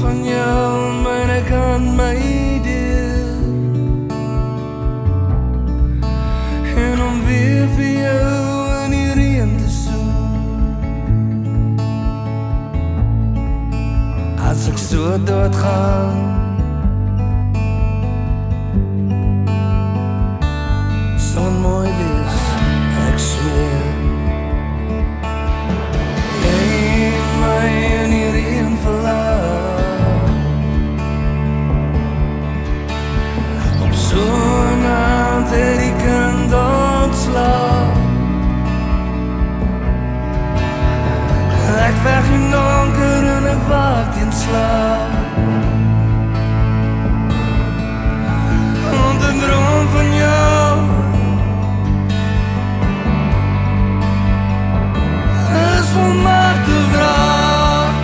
van jou myne kan my deel, en om weer vir jou in die reën te soen. As ek so doodgaan, sal mooi wees, ek sweer. Jy my in die reën verlaat, op so'n aand het die kind ontslaan. Ek weg in donker en ek waak teen slaap, want ek droom van jou is volmaak te wraak.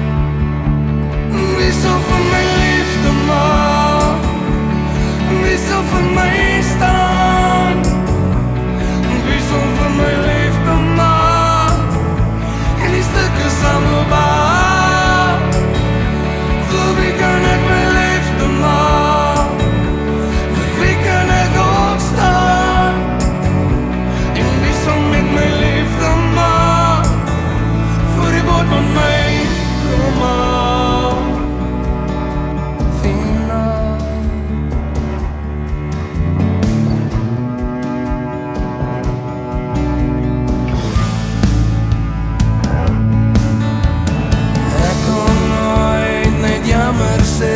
Wie sal vir my liefde maak? Wie sal vir my staan? Wie sal vir my liefde maak? En die stukke samelbaar. Vir wie kan ek my liefde maak? Vir wie kan ek ook staan? En wie sal met my liefde maak? Voor die boot met my kom aan, Vina. Ek kon nooit net jammer sê,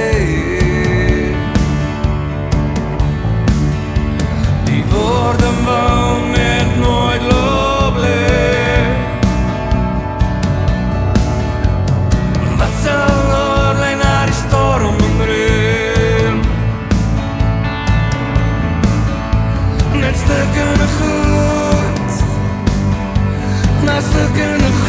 die woorde wou net nooit loop lê. Wat sal oorlei na die storm en reën? Net stukkende goed, na stukkende goed.